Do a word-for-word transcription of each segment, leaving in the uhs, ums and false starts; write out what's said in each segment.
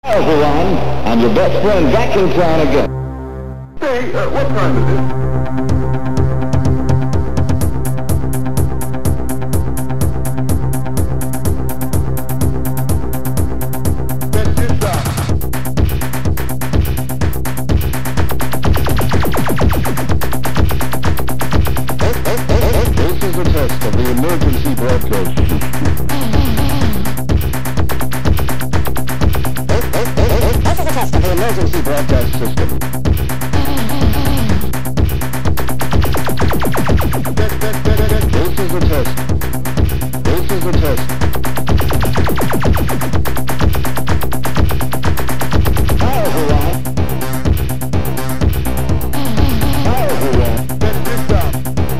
Everyone, I'm your best friend back in town again. Hey, uh, what time is it? Check this out. This is a test of the emergency broadcast system. This is a test of the emergency broadcast system. This is a test. This is a test. Hi, everyone. Hi, everyone. Check this out.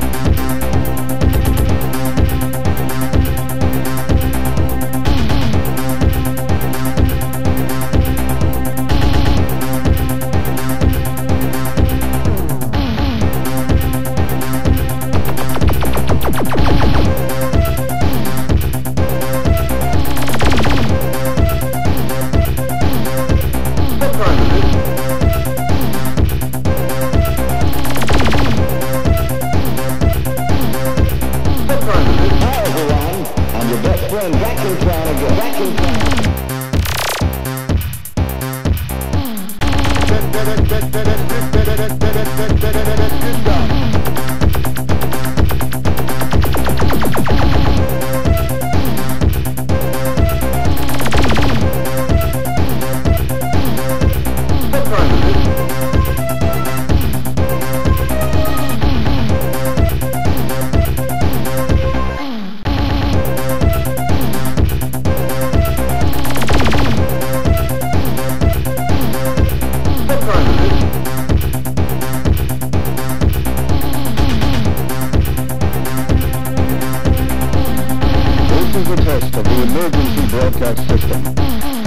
What time is it? What time is it? Hi, everyone. I'm your best friend back in town again. Back in town. Check this out. What time is it? What time is it? This is a test of the emergency broadcast system.